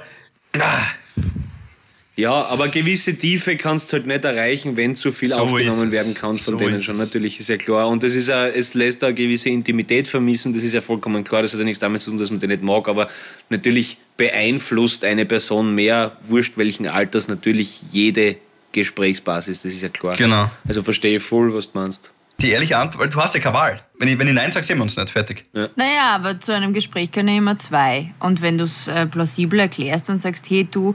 Ja, aber gewisse Tiefe kannst du halt nicht erreichen, wenn zu viel aufgenommen werden kann von denen schon. Natürlich, ist ja klar. Und das ist es lässt eine gewisse Intimität vermissen, das ist ja vollkommen klar. Das hat ja nichts damit zu tun, dass man den nicht mag, aber natürlich beeinflusst eine Person mehr, wurscht welchen Alters, natürlich jede Gesprächsbasis, das ist ja klar. Genau. Also verstehe ich voll, was du meinst. Die ehrliche Antwort, weil du hast ja keine Wahl. Wenn ich Nein sage, sehen wir uns nicht. Fertig. Ja. Naja, aber zu einem Gespräch können ja immer 2. Und wenn du es plausibel erklärst und sagst, hey du,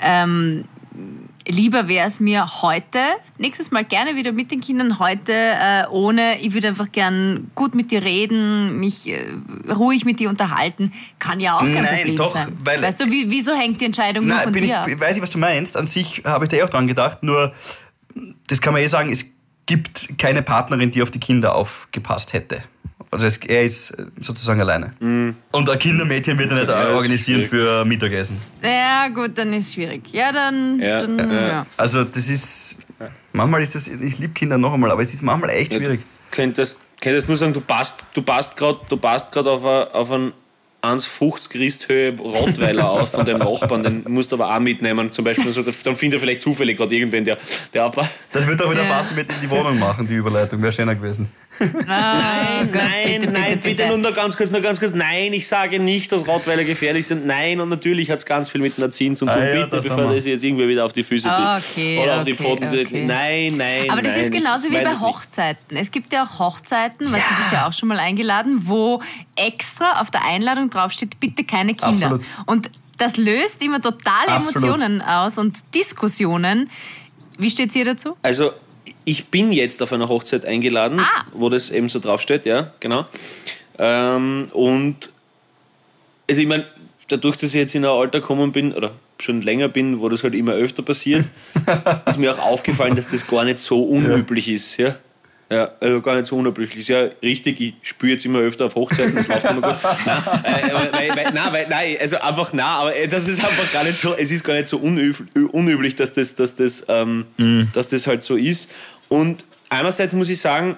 lieber wäre es mir heute, nächstes Mal gerne wieder mit den Kindern, heute ohne, ich würde einfach gern gut mit dir reden, mich ruhig mit dir unterhalten, kann ja auch kein Problem sein. Weil, weißt du, wieso hängt die Entscheidung nur von dir ab? Weiß ich, was du meinst. An sich habe ich da auch dran gedacht, nur das kann man sagen, es gibt keine Partnerin, die auf die Kinder aufgepasst hätte. Also er ist sozusagen alleine. Und ein Kindermädchen wird er nicht organisieren für Mittagessen. Ja gut, dann ist es schwierig. Ja, dann. Ja. Also das ist... Manchmal ist das... Ich liebe Kinder noch einmal, aber es ist manchmal echt schwierig. Könntest nur sagen, du passt gerade auf einen 1,50 Christhöhe Rottweiler auf von dem Nachbarn, den musst du aber auch mitnehmen. Zum Beispiel, dann findet er vielleicht zufällig gerade irgendwen, der das wird doch wieder passen mit in die Wohnung machen, die Überleitung. Wäre schöner gewesen. Nein, bitte. Nur ganz kurz. Nein, ich sage nicht, dass Rottweiler gefährlich sind. Nein, und natürlich hat es ganz viel mit dem Erziehen zu tun. Bitte, bevor das jetzt irgendwie wieder auf die Füße tut. Oder auf die Pfoten. Okay. Nein. Aber das ist genauso wie bei Hochzeiten. Es gibt ja auch Hochzeiten, weil Sie sich ja auch schon mal eingeladen, wo extra auf der Einladung draufsteht, bitte keine Kinder. Absolut. Und das löst immer totale Emotionen aus und Diskussionen. Wie steht es hier dazu? Also ich bin jetzt auf einer Hochzeit eingeladen, wo das eben so draufsteht, ja, genau. Und also ich meine, dadurch, dass ich jetzt in ein Alter gekommen bin, oder schon länger bin, wo das halt immer öfter passiert, ist mir auch aufgefallen, dass das gar nicht so unüblich ist. Ja? Ja, also gar nicht so unüblich. Ist ja richtig, ich spüre jetzt immer öfter auf Hochzeiten, das läuft immer gut. Nein, also einfach aber das ist einfach gar nicht so, es ist gar nicht so unüblich, dass das halt so ist. Und einerseits muss ich sagen,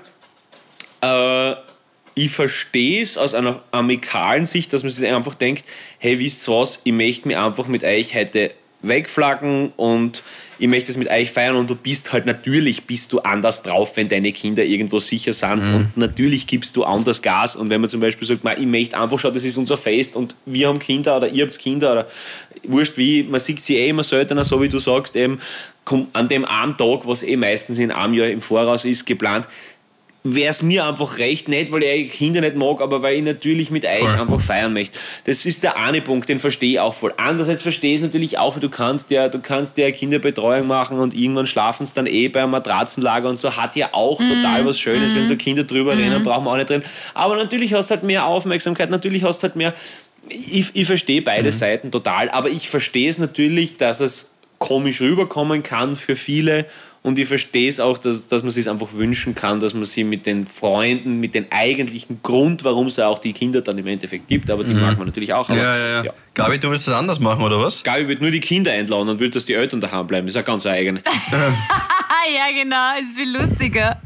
ich verstehe es aus einer amikalen Sicht, dass man sich einfach denkt, hey, wisst ihr was, ich möchte mich einfach mit euch heute wegflaggen und ich möchte es mit euch feiern und bist du anders drauf, wenn deine Kinder irgendwo sicher sind und natürlich gibst du anders Gas und wenn man zum Beispiel sagt, ich möchte einfach schauen, das ist unser Fest und wir haben Kinder oder ihr habt Kinder oder wurscht wie, man sieht sie immer seltener, so wie du sagst, eben an dem einen Tag, was meistens in einem Jahr im Voraus ist, geplant, wäre es mir einfach recht, nicht weil ich Kinder nicht mag, aber weil ich natürlich mit euch einfach feiern möchte. Das ist der eine Punkt, den verstehe ich auch voll. Andererseits verstehe ich es natürlich auch, weil du kannst ja Kinderbetreuung machen und irgendwann schlafen sie dann beim Matratzenlager und so, hat ja auch total was Schönes, wenn so Kinder drüber rennen, brauchen wir auch nicht drin. Aber natürlich hast du halt mehr Aufmerksamkeit, natürlich hast du halt mehr, ich verstehe beide Seiten total, aber ich verstehe es natürlich, dass es komisch rüberkommen kann für viele. Und ich verstehe es auch, dass man sich einfach wünschen kann, dass man sie mit den Freunden, mit dem eigentlichen Grund, warum es ja auch die Kinder dann im Endeffekt gibt, aber die mag man natürlich auch. Aber, ja. Gabi, du willst das anders machen, oder was? Gabi wird nur die Kinder einladen und will, dass die Eltern daheim bleiben. Das ist ja ganz eigene. Ja, genau, ist viel lustiger.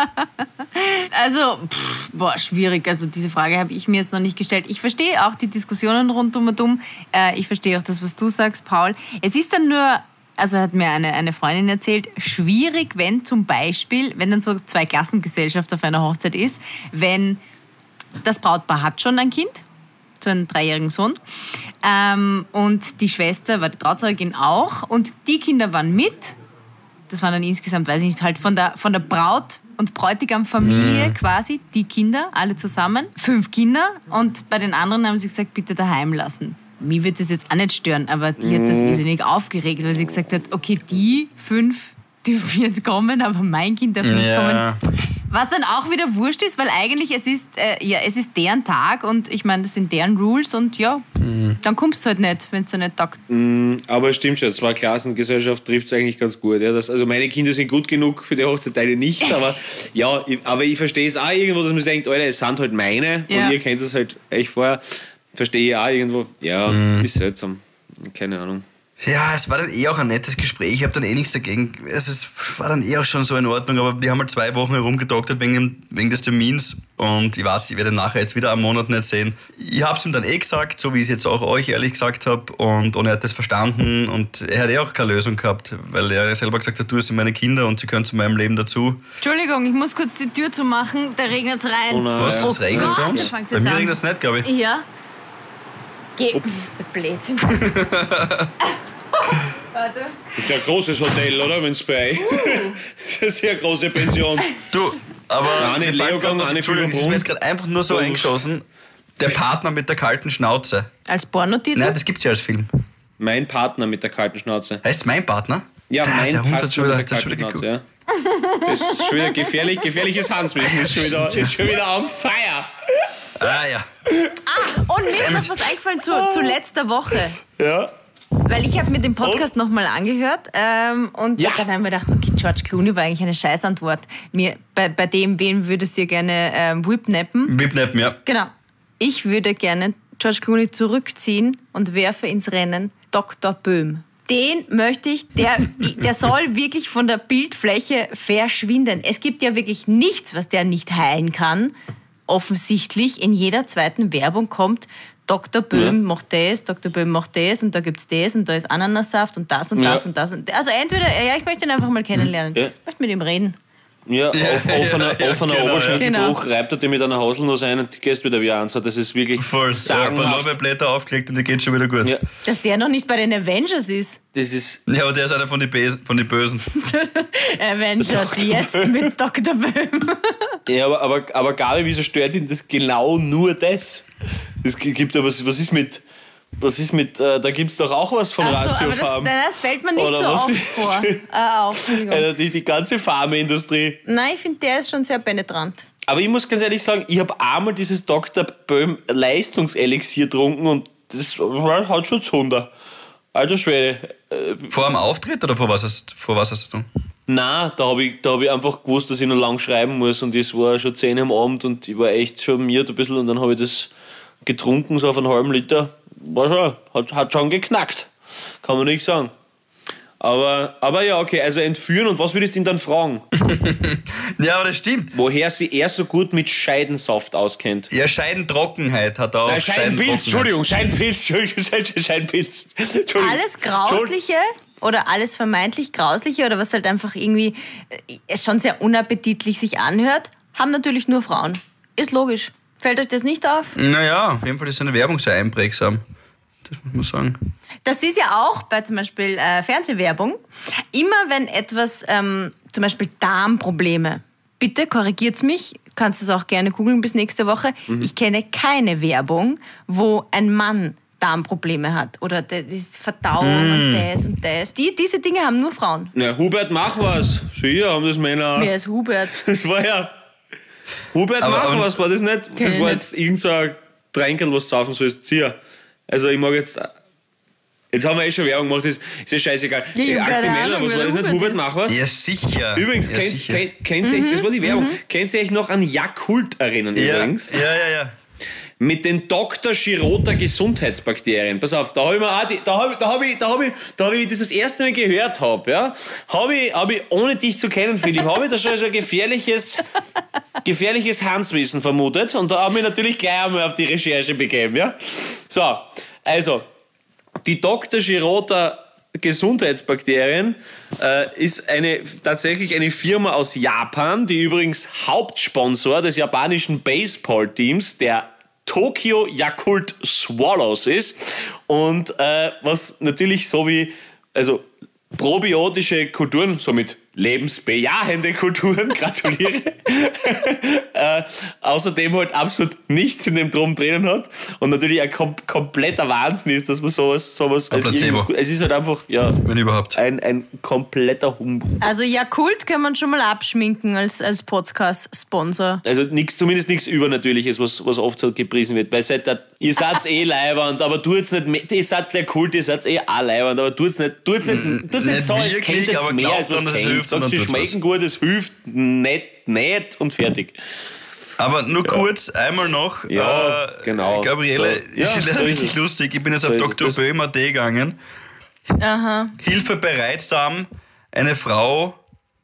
Also, schwierig. Also diese Frage habe ich mir jetzt noch nicht gestellt. Ich verstehe auch die Diskussionen rund um und um. Ich verstehe auch das, was du sagst, Paul. Es ist dann nur... Also hat mir eine Freundin erzählt, schwierig, wenn zum Beispiel, wenn dann so Zweiklassengesellschaft auf einer Hochzeit ist, wenn das Brautpaar hat schon ein Kind, so einen 3-jährigen Sohn, und die Schwester war die Trauzeugin auch und die Kinder waren mit, das waren dann insgesamt, weiß ich nicht, halt von der Braut- und Bräutigam-Familie quasi, die Kinder, alle zusammen, 5 Kinder und bei den anderen haben sie gesagt, bitte daheim lassen. Mich würde das jetzt auch nicht stören, aber die hat das irrsinnig aufgeregt, weil sie gesagt hat, okay, die 5 dürfen jetzt kommen, aber mein Kind darf nicht kommen. Was dann auch wieder wurscht ist, weil eigentlich es ist deren Tag und ich meine, das sind deren Rules und dann kommst du halt nicht, wenn es dir nicht taugt. Aber es stimmt schon, Zweiklassengesellschaft trifft es eigentlich ganz gut. Ja, also meine Kinder sind gut genug für die Hochzeitteile nicht, aber aber ich verstehe es auch irgendwo, dass man sich denkt, Alter, es sind halt meine und ihr kennt es halt echt vorher. Verstehe ich auch irgendwo. Ja, ist seltsam. Keine Ahnung. Ja, es war dann auch ein nettes Gespräch. Ich habe dann nichts dagegen. Es war dann auch schon so in Ordnung, aber wir haben halt 2 Wochen herumgedoktert wegen des Termins und ich weiß, ich werde ihn nachher jetzt wieder einen Monat nicht sehen. Ich habe es ihm dann gesagt, so wie ich es jetzt auch euch ehrlich gesagt habe und er hat das verstanden und er hat auch keine Lösung gehabt, weil er selber gesagt hat, du, es sind meine Kinder und sie gehören zu meinem Leben dazu. Entschuldigung, ich muss kurz die Tür zumachen, da regnet es rein. Oh nein. Was? Es regnet bei uns? Bei mir regnet es nicht, glaube ich. Ja. Geh. Das ist ein Blödsinn. Warte. Das ist ja ein großes Hotel, oder? Wenn es bei euch. Das ist eine sehr große Pension. Du, aber eine Leogang, eine Entschuldigung, das ist mir jetzt gerade einfach nur so eingeschossen. Der Partner mit der kalten Schnauze. Als Pornotitel? Nein, das gibt's ja als Film. Mein Partner mit der kalten Schnauze. Heißt mein Partner? Ja, mein der Hund Partner hat schon wieder, mit der kalten Schnauze, ja. Das ist schon wieder gefährliches Hanswissen. Ist schon wieder on fire. Ah, ja. Und mir ist noch was eingefallen zu letzter Woche. Ja. Weil ich habe mir den Podcast nochmal angehört und dann habe ich mir gedacht, okay, George Clooney war eigentlich eine Scheißantwort. Bei dem, wen würdest du gerne whipnappen? Whipnappen, ja. Genau. Ich würde gerne George Clooney zurückziehen und werfe ins Rennen Dr. Böhm. Den möchte ich, der soll wirklich von der Bildfläche verschwinden. Es gibt ja wirklich nichts, was der nicht heilen kann. Offensichtlich in jeder zweiten Werbung kommt Dr. Böhm macht das, Dr. Böhm macht das und da gibt's das und da ist Ananassaft und das und das und das. Also entweder, ich möchte ihn einfach mal kennenlernen. Ich möchte mit ihm reden. Ja, offener genau, Oberschenkelbruch, reibt er dir mit einer Haselnuss ein und du gehst wieder wie an. So, das ist wirklich voll sagenhaft. Lorbeerblätter aufgelegt und dir geht schon wieder gut. Ja. Dass der noch nicht bei den Avengers ist. Das ist... Ja, aber der ist einer von den Bösen. Avengers jetzt mit Dr. Böhm. Ja, aber Gabi, wieso stört ihn das genau nur das? Es gibt ja was ist mit Was ist mit, da gibt es doch auch was von Ratio aber Farm. das fällt mir nicht Oder so was oft ist- vor. Entschuldigung. Also die ganze Pharmaindustrie. Nein, ich finde, der ist schon sehr penetrant. Aber ich muss ganz ehrlich sagen, ich habe einmal dieses Dr. Böhm Leistungselixier getrunken und das hat schon zu 100. Alter Schwede. Vor dem Auftritt oder vor was hast du? Nein, da hab ich einfach gewusst, dass ich noch lang schreiben muss und es war schon 10 am Abend und ich war echt charmiert ein bisschen und dann habe ich das getrunken, so auf einen halben Liter. War schon, hat schon geknackt. Kann man nicht sagen. Aber ja, okay, also entführen und was würdest du ihn dann fragen? Ja, aber das stimmt. Woher sie er so gut mit Scheidensaft auskennt. Ja, Scheidentrockenheit hat er auch. Nein, Scheidenpilz, Entschuldigung. Alles Grausliche oder alles vermeintlich Grausliche oder was halt einfach irgendwie schon sehr unappetitlich sich anhört, haben natürlich nur Frauen. Ist logisch. Fällt euch das nicht auf? Naja, auf jeden Fall ist seine Werbung sehr einprägsam. Das muss man sagen. Das ist ja auch bei zum Beispiel Fernsehwerbung. Immer wenn etwas, zum Beispiel Darmprobleme, bitte korrigiert's mich, kannst du es auch gerne googeln bis nächste Woche. Ich kenne keine Werbung, wo ein Mann Darmprobleme hat oder die Verdauung und das. Diese Dinge haben nur Frauen. Ja, Hubert, mach was. Sicher haben das Männer. Wer ist Hubert? Das war ja. Hubert, Aber mach und- was, war das nicht? Kenn Das ich war nicht. jetzt irgend so ein Tränkel, was du saufen sollst. Zieh. Also ich mag jetzt. Jetzt haben wir schon Werbung gemacht, ist ja scheißegal. Ja, ich hab keine Aktimella, Ahnung, was wer war das der nicht? Hubert Hubert, mach was. Ja, sicher. Übrigens, ja, sicher. kennt ihr euch, das war die Werbung, kennt ihr euch noch an Yakult erinnern übrigens? Ja. Mit den Dr. Schirota Gesundheitsbakterien. Pass auf, da habe ich das erste Mal gehört ja, habe ich ohne dich zu kennen, Philipp, habe ich da schon so ein gefährliches Hanswissen vermutet und da habe ich natürlich gleich einmal auf die Recherche begeben, ja. So, also, die Dr. Schirota Gesundheitsbakterien ist tatsächlich eine Firma aus Japan, die übrigens Hauptsponsor des japanischen Baseballteams, der Tokyo Yakult Swallows ist und was natürlich so wie, also probiotische Kulturen, somit lebensbejahende Kulturen, gratuliere, außerdem halt absolut nichts in dem Drum drinnen hat und natürlich ein kompletter Wahnsinn ist, dass man sowas als Placebo. es ist halt einfach, ja, Wenn überhaupt. ein kompletter Humbug. Also Yakult kann man schon mal abschminken als Podcast-Sponsor. Also zumindest nichts Übernatürliches, was oft so gepriesen wird. Weil ihr seid leiwand, aber tut's nicht mehr. Ihr seid der Kult, ihr seid auch leiwand, aber tut's nicht so, als wirklich, kennt ihr aber mehr, glaubt als was dran, dass es kennt. hilft und Sagst, sie dann tut's schmecken gut, es hilft nicht und fertig. Aber nur kurz, einmal noch. Ja, genau. Gabriele, So, ja, ist leider so ist wirklich es. lustig. Ich bin jetzt So auf ist Dr. es. Böhm.at gegangen. Aha. Hilfe bei Reizdarm. Eine Frau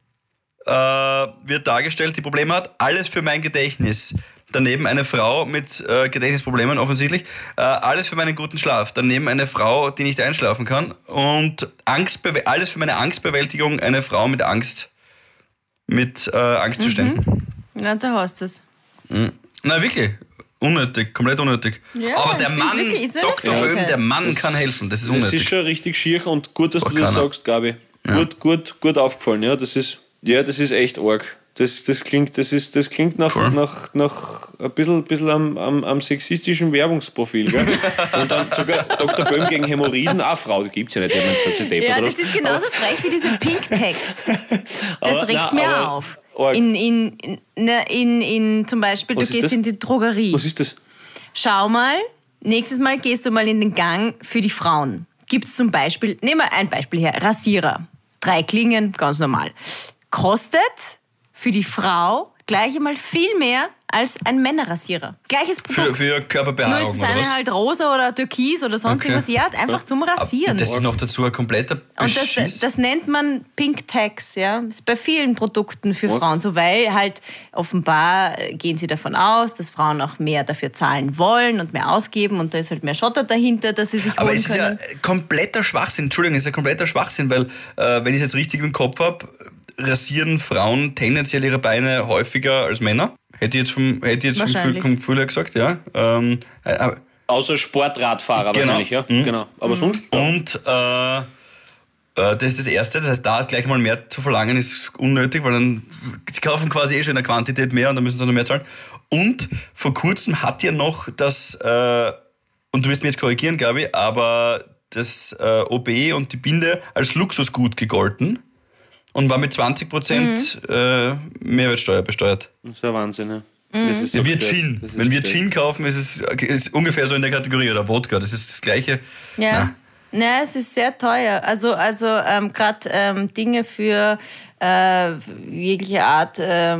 wird dargestellt, die Probleme hat. Alles für mein Gedächtnis. Daneben eine Frau mit Gedächtnisproblemen offensichtlich. Alles für meinen guten Schlaf. Daneben eine Frau, die nicht einschlafen kann. Und alles für meine Angstbewältigung. Eine Frau mit Angst. Mit Angstzuständen. Ja, da hast du es. Na wirklich. Unnötig, komplett unnötig. Ja, Aber ich der find's Mann, wirklich, ist eine Dr. Böhm, Frechheit. der Mann kann helfen. Das ist Das ist unnötig. schon richtig schier und gut, dass du das keiner. sagst, Gabi. Gut aufgefallen, ja. Das ist echt arg. Das klingt nach ein bisschen am sexistischen Werbungsprofil, gell? Und dann sogar Dr. Böhm gegen Hämorrhoiden, auch Frau, die gibt's ja nicht, wenn man so deppert, Ja, oder? das ist genauso frech wie diese Pink-Tags. Das Aber- regt na, mir aber- auf. arg. In zum Beispiel, Was du ist gehst das? in die Drogerie. Was ist das? Schau mal, nächstes Mal gehst du mal in den Gang für die Frauen. Gibt's zum Beispiel, nehmen wir ein Beispiel her, Rasierer. 3 Klingen, ganz normal. Kostet für die Frau gleich einmal viel mehr als ein Männerrasierer. Gleiches Produkt. Für Nur ist Körperbehaarung das oder eine was? halt rosa oder türkis oder sonst Okay. irgendwas. Ja, einfach zum Rasieren. Das ist noch dazu ein kompletter Und Beschiss. das nennt man Pink Tags, ja. Ist bei vielen Produkten für Frauen so, weil halt offenbar gehen sie davon aus, dass Frauen auch mehr dafür zahlen wollen und mehr ausgeben und da ist halt mehr Schotter dahinter, dass sie sich Aber holen es ist ja können. kompletter Schwachsinn. Entschuldigung, es ist ja kompletter Schwachsinn, weil, wenn ich es jetzt richtig im Kopf habe, rasieren Frauen tendenziell ihre Beine häufiger als Männer. Hätte ich jetzt vom Wahrscheinlich. Gefühl her gesagt, ja. Außer Sportradfahrer Genau. wahrscheinlich, ja. Genau. Aber sonst? Und das ist das Erste. Das heißt, da gleich mal mehr zu verlangen, ist unnötig, weil dann sie kaufen quasi schon in der Quantität mehr und dann müssen sie noch mehr zahlen. Und vor kurzem hat ja noch das und du wirst mich jetzt korrigieren, Gabi, aber das OB und die Binde als Luxusgut gegolten und war mit 20% Mehrwertsteuer besteuert. Das ist ja Wahnsinn, ja. Das ist wie Gin. Wenn wir Gin kaufen, ist es ungefähr so in der Kategorie, oder Wodka, das ist das Gleiche. Ja. Na, es ist sehr teuer. Also gerade Dinge für jegliche Art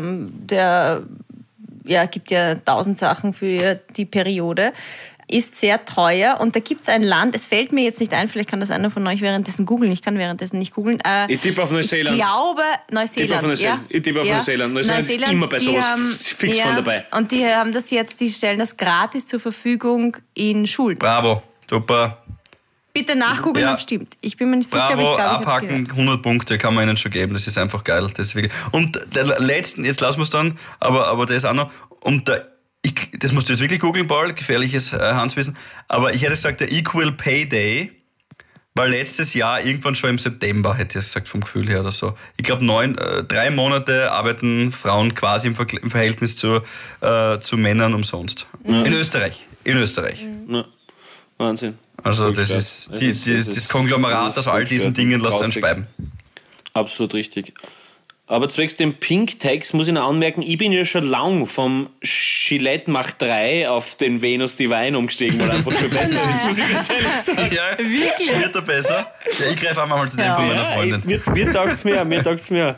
gibt ja 1000 Sachen für die Periode, ist sehr teuer. Und da gibt es ein Land, es fällt mir jetzt nicht ein, vielleicht kann das einer von euch währenddessen googeln, ich kann währenddessen nicht googeln. Ich tippe auf Neuseeland. Ich glaube, Neuseeland. Ich tippe auf Neuseeland. Neuseeland ist immer bei sowas fix von dabei. Und die haben das jetzt, die stellen das gratis zur Verfügung in Schulen. Bravo, super. Bitte nachgoogeln, ob es stimmt. Ich bin mir nicht sicher, aber ich glaube, abhaken, 100 Punkte kann man ihnen schon geben. Das ist einfach geil. Das ist wirklich. Und der letzten, jetzt lassen wir es dann, aber der ist auch noch. Und das musst du jetzt wirklich googeln, Paul, gefährliches Handwissen. Aber ich hätte gesagt, der Equal Pay Day war letztes Jahr irgendwann schon im September, hätte ich gesagt, vom Gefühl her oder so. Ich glaube, 3 Monate arbeiten Frauen quasi im Verhältnis zu Männern umsonst. Ja. In Österreich. Ja. Wahnsinn. Also das ist das Konglomerat aus all diesen Dingen lässt einen speiben. Absolut richtig. Aber zwecks dem Pink-Tags muss ich noch anmerken, ich bin ja schon lang vom Gillette Mach 3 auf den Venus Divine umgestiegen, weil einfach viel besser ist, muss ich ganz ehrlich sagen. Ja, wirklich? Wird er besser? Ja, ich greife einmal zu dem von meiner Freundin. Mir taugt's mehr.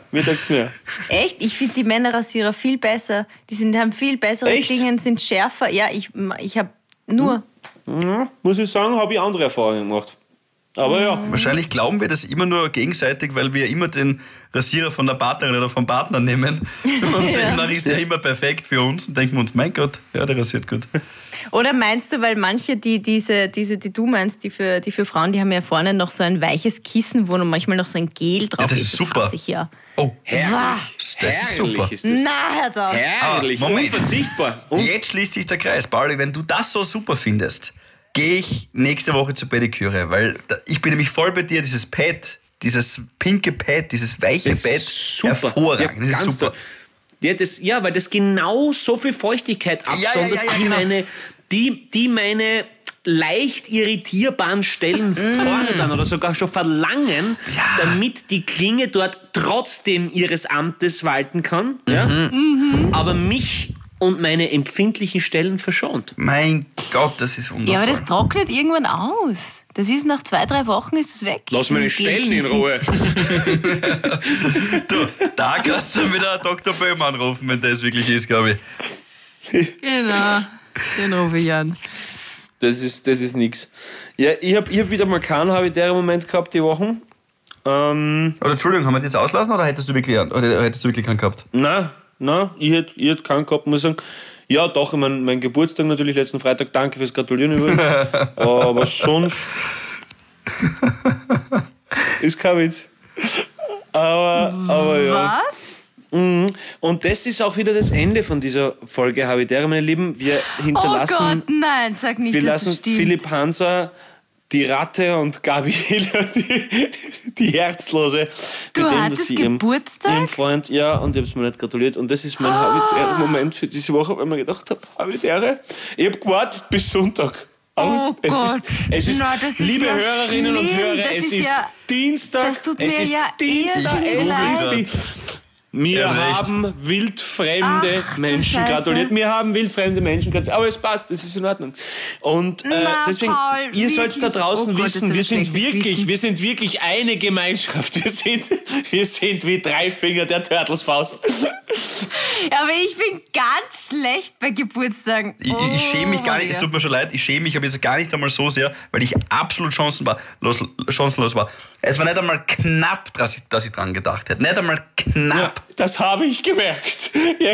Echt? Ich finde die Männerrasierer viel besser. Die haben viel bessere Klingen, sind schärfer. Ja, ich habe nur... Ja, muss ich sagen, habe ich andere Erfahrungen gemacht. Aber ja. Wahrscheinlich glauben wir das immer nur gegenseitig, weil wir immer den Rasierer von der Partnerin oder vom Partner nehmen. Und demnach ist der immer perfekt für uns und denken uns, mein Gott, ja, der rasiert gut. Oder meinst du, weil manche, die du meinst, die für Frauen, die haben ja vorne noch so ein weiches Kissen, wo manchmal noch so ein Gel drauf ist. Das ist super. Hasse ich ja. Oh, herrlich. Das ist super. Ist das. Na, hör doch. Herrlich, unverzichtbar. Jetzt schließt sich der Kreis. Pauli, wenn du das so super findest, gehe ich nächste Woche zur Pediküre, weil ich bin nämlich voll bei dir, dieses Pad, dieses pinke Pad, dieses weiche Pad, hervorragend. Ja, das ist super. Weil das genau so viel Feuchtigkeit absondert, die meine leicht irritierbaren Stellen fordern oder sogar schon verlangen, damit die Klinge dort trotzdem ihres Amtes walten kann, aber mich und meine empfindlichen Stellen verschont. Mein Gott, das ist wundervoll. Ja, aber das trocknet irgendwann aus. Das ist nach 2-3 Wochen ist es weg. Lass meine Stellen in Ruhe. Du, da kannst du wieder Dr. Böhm anrufen, wenn das wirklich ist, glaube ich. Genau, den rufe ich an. Das ist nix. Ja, ich hab wieder mal keinen habitären Moment gehabt die Wochen. Oder Entschuldigung, haben wir das jetzt auslassen oder hättest du wirklich keinen gehabt? Nein, ich hätte keinen gehabt, muss ich sagen. Ja, doch, mein Geburtstag natürlich letzten Freitag. Danke fürs Gratulieren übrigens. Aber sonst ist kein Witz. Aber ja. Was? Und das ist auch wieder das Ende von dieser Folge Habitäre, meine Lieben. Wir hinterlassen... Oh Gott, nein, sag nicht, wir dass lassen das stimmt. Philipp Hanser, die Ratte und Gabi Hiller, die Herzlose. Du hattest Geburtstag? Ihrem Freund, ja, und ich habe es mir nicht gratuliert. Und das ist mein habitärer Moment für diese Woche, weil ich mir gedacht habe, Habitäre, ich habe gewartet bis Sonntag. Oh Gott. Es ist, das ist liebe ja Hörerinnen und Hörer, das es ist Dienstag. Das tut mir es ist ja Dienstag. irrsinnig leid. Wir haben wildfremde Menschen gratuliert. Wir haben wildfremde Menschen gratuliert. Aber es passt, das ist in Ordnung. Und deswegen, Paul, ihr sollt da draußen wissen, wir sind wirklich eine Gemeinschaft. Wir sind wie 3 Finger der Turtles-Faust. Aber ich bin ganz schlecht bei Geburtstagen. Ich schäme mich gar nicht, es tut mir schon leid, ich schäme mich aber jetzt gar nicht einmal so sehr, weil ich absolut chancenlos war. Es war nicht einmal knapp, dass ich dran gedacht hätte. Nicht einmal knapp. Ja, das habe ich gemerkt.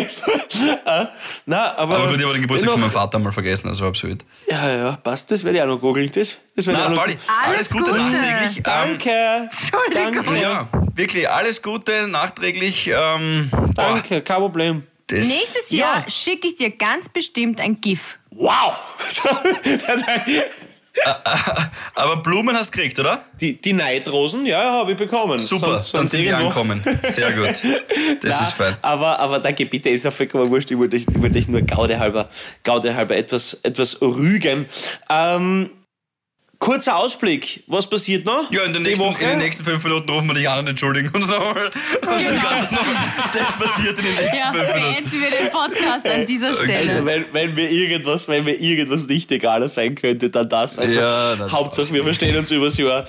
Aber gut, ich habe den Geburtstag von meinem Vater mal vergessen, also absolut. Ja, passt, das werde ich auch noch googeln. Pauli, alles Gute nachträglich. Danke. Entschuldigung. Danke. Ja, wirklich, alles Gute nachträglich. Danke, kein Problem. Nächstes Jahr schicke ich dir ganz bestimmt ein GIF. Wow! Aber Blumen hast du gekriegt, oder? Die Neidrosen, ja, habe ich bekommen. Super, dann sind die angekommen. Sehr gut. Das ist fein. Aber danke, bitte, ist ja vollkommen wurscht. Ich wollte dich nur gaudehalber etwas rügen. Kurzer Ausblick, was passiert noch? Ja, in den nächsten 5 Minuten rufen wir dich an und entschuldigen uns nochmal. Das passiert in den nächsten 5 Minuten. Beenden wir den Podcast an dieser Stelle. Also wenn mir irgendwas nicht egaler sein könnte, dann das. Also Hauptsache wir verstehen uns übers Jahr.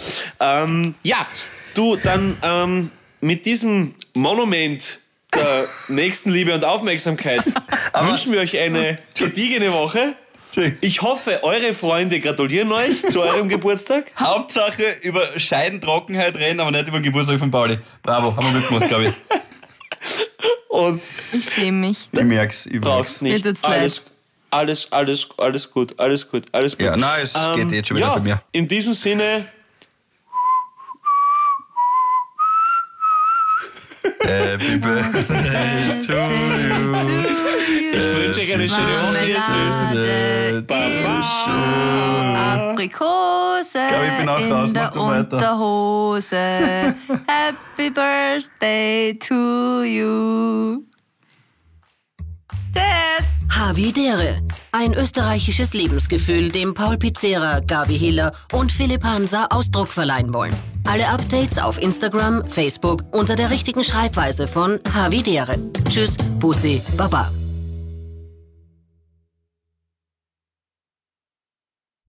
Dann mit diesem Monument der Nächstenliebe und Aufmerksamkeit wünschen wir euch eine gediegene Woche. Ich hoffe, eure Freunde gratulieren euch zu eurem Geburtstag. Hauptsache über Scheidentrockenheit reden, aber nicht über den Geburtstag von Pauli. Bravo, haben wir mitgemacht, glaube ich. Und ich schäme mich. Ich merk's. Brauchst nicht. Mir tut's leid. Alles gut. Ja, nein, es geht jetzt schon wieder bei mir. In diesem Sinne. Happy Birthday to you. Ich wünsche euch eine schöne Woche. Baba. Aprikose Ich bin auch raus, in mach der du weiter. Unterhose. Happy Birthday to you. Tschüss. Havidere. Ein österreichisches Lebensgefühl, dem Paul Pizzera, Gabi Hiller und Philipp Hanser Ausdruck verleihen wollen. Alle Updates auf Instagram, Facebook unter der richtigen Schreibweise von Havidere. Tschüss, Bussi, Baba.